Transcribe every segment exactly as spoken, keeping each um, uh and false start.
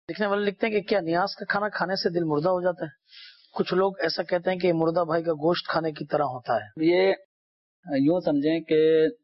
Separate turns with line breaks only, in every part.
لکھنے والے لکھتے ہیں کہ کیا نیاز کا کھانا کھانے سے دل مردہ ہو جاتا ہے؟ کچھ لوگ ایسا کہتے ہیں کہ مردہ بھائی کا گوشت کھانے کی طرح ہوتا ہے۔
یہ یوں سمجھیں کہ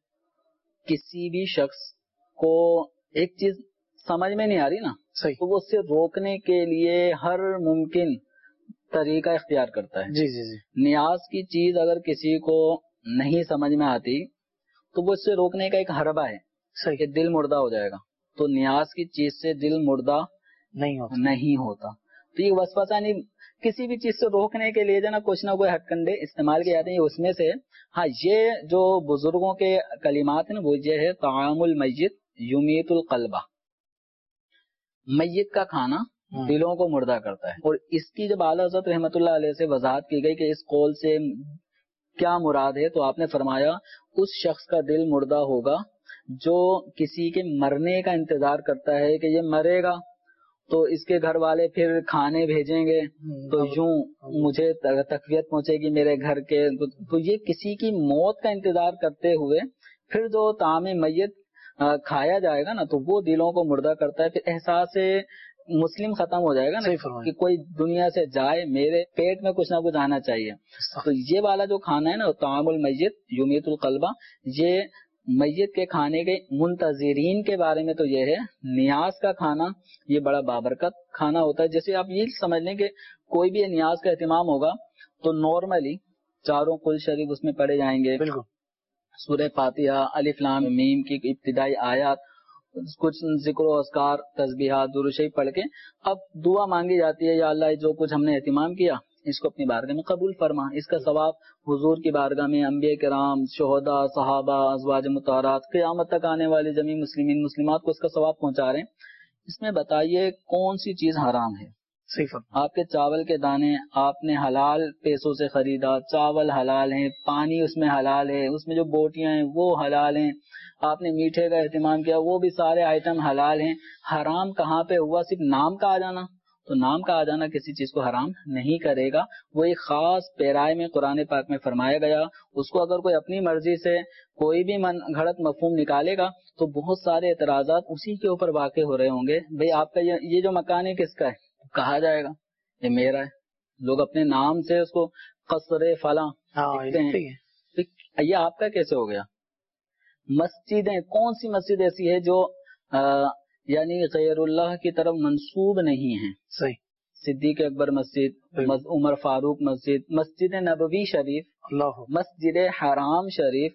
کسی بھی شخص کو ایک چیز سمجھ میں نہیں آ رہی نا،
صحیح،
تو وہ اس سے روکنے کے لیے ہر ممکن طریقہ اختیار کرتا ہے۔
جی جی جی
نیاز کی چیز اگر کسی کو نہیں سمجھ میں آتی تو وہ اس سے روکنے کا ایک حربہ ہے،
صحیح،
کہ دل مردہ ہو جائے گا، تو نیاز کی چیز سے دل مردہ
نہیں ہوتا
نہیں ہوتا۔ تو یہ وسوسہ نہیں، کسی بھی چیز سے روکنے کے لیے جو نا کچھ نہ کوئی ہتھ کنڈے استعمال کیے جاتے ہیں، اس میں سے ہاں یہ جو بزرگوں کے کلمات ہیں نا وہ یہ ہے طعام المیت یمیت القلبہ، میت کا کھانا دلوں کو مردہ کرتا ہے۔ اور اس کی جب اعلیٰ حضرت رحمۃ اللہ علیہ سے وضاحت کی گئی کہ اس قول سے کیا مراد ہے، تو آپ نے فرمایا اس شخص کا دل مردہ ہوگا جو کسی کے مرنے کا انتظار کرتا ہے کہ یہ مرے گا تو اس کے گھر والے پھر کھانے بھیجیں گے تو یوں مجھے تقویت پہنچے گی میرے گھر کے، تو یہ کسی کی موت کا انتظار کرتے ہوئے پھر جو طعام میت کھایا جائے گا نا تو وہ دلوں کو مردہ کرتا ہے، پھر احساس مسلم ختم ہو جائے گا نا کہ کوئی دنیا سے جائے، میرے پیٹ میں کچھ نہ کچھ آنا چاہیے۔ تو یہ والا جو کھانا ہے نا طعام المیت یمیت القلبہ، یہ میت کے کھانے کے منتظرین کے بارے میں تو یہ ہے، نیاز کا کھانا یہ بڑا بابرکت کھانا ہوتا ہے۔ جیسے آپ یہ سمجھ لیں کہ کوئی بھی نیاز کا اہتمام ہوگا تو نارملی چاروں کل شریف اس میں پڑھے جائیں گے،
بالکل،
سورہ فاتحہ، الف لام میم کی ابتدائی آیات، کچھ ذکر و اذکار، تسبیحات، درود شریف پڑھ کے اب دعا مانگی جاتی ہے، یا اللہ جو کچھ ہم نے اہتمام کیا اس کو اپنی بارگاہ میں قبول فرما، اس کا ثواب حضور کی بارگاہ میں انبیاء کرام، شہداء، صحابہ، ازواج مطہرات، قیامت تک آنے والے جمیع مسلمین مسلمات کو اس کا ثواب پہنچا رہے ہیں۔ اس میں بتائیے کون سی چیز حرام ہے؟
صحیح،
آپ کے چاول کے دانے آپ نے حلال پیسوں سے خریدا، چاول حلال ہیں، پانی اس میں حلال ہے، اس میں جو بوٹیاں ہیں وہ حلال ہیں، آپ نے میٹھے کا اہتمام کیا وہ بھی سارے آئٹم حلال ہیں۔ حرام کہاں پہ ہوا؟ صرف نام کا آ جانا، تو نام کا آ جانا کسی چیز کو حرام نہیں کرے گا، وہ ایک خاص پیرائے میں قرآن پاک میں فرمایا گیا، اس کو اگر کوئی اپنی مرضی سے کوئی بھی من گھڑت مفہوم نکالے گا تو بہت سارے اعتراضات اسی کے اوپر واقع ہو رہے ہوں گے۔ بھئی آپ کا یہ جو مکان ہے کس کا ہے؟ کہا جائے گا یہ میرا ہے، لوگ اپنے نام سے اس کو قصر فلاں لکھتے ہیں، یہ آپ کا کیسے ہو گیا؟ مسجدیں، کون سی مسجد ایسی ہے جو آ, یعنی غیر اللہ کی طرف منسوب نہیں ہیں؟
صحیح،
صدیق اکبر مسجد، عمر فاروق مسجد، مسجد نبوی شریف،
اللہ،
مسجد حرام شریف،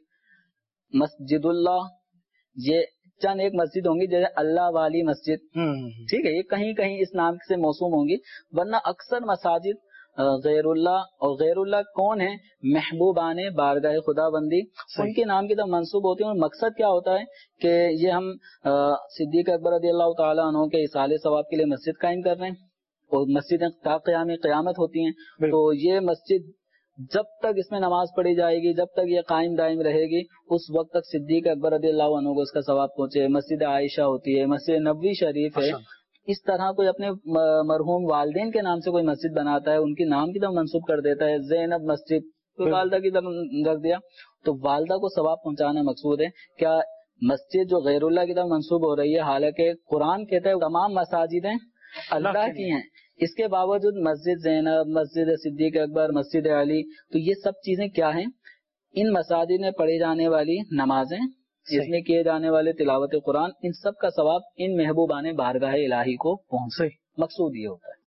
مسجد اللہ، یہ چند ایک مسجد ہوں گی جیسے اللہ والی مسجد، ٹھیک ہے، یہ کہیں کہیں اس نام سے موسوم ہوں گی، ورنہ اکثر مساجد غیر اللہ، اور غیر اللہ کون ہے؟ محبوبان بارگاہ خدا بندی، ان کے نام کی طرف منسوب ہوتے ہیں۔ اور مقصد کیا ہوتا ہے کہ یہ ہم صدیق اکبر رضی اللہ تعالیٰ عنہ کے اصالہ ثواب کے لیے مسجد قائم کر رہے ہیں، اور مسجدیں تا قیام قیامت ہوتی ہیں، تو یہ مسجد جب تک اس میں نماز پڑھی جائے گی، جب تک یہ قائم دائم رہے گی، اس وقت تک صدیق اکبر رضی اللہ عنہ کو اس کا ثواب پہنچے۔ مسجد عائشہ ہوتی ہے، مسجد نبوی شریف ہے، اس طرح کوئی اپنے مرحوم والدین کے نام سے کوئی مسجد بناتا ہے، ان کے نام کی طرف منسوب کر دیتا ہے، زینب مسجد تو والدہ کی طرف رکھ دیا، تو والدہ کو ثواب پہنچانا مقصود ہے۔ کیا مسجد جو غیر اللہ کی طرف منسوب ہو رہی ہے، حالانکہ قرآن کہتا ہے تمام مساجدیں اللہ کی ہیں، اس کے باوجود مسجد زینب، مسجد صدیق اکبر، مسجد علی، تو یہ سب چیزیں کیا ہیں؟ ان مساجد میں پڑھی جانے والی نمازیں، اس میں کیے جانے والے تلاوت قرآن، ان سب کا ثواب ان محبوبان بارگاہ الہی کو پہنچے، مقصود یہ ہوتا ہے۔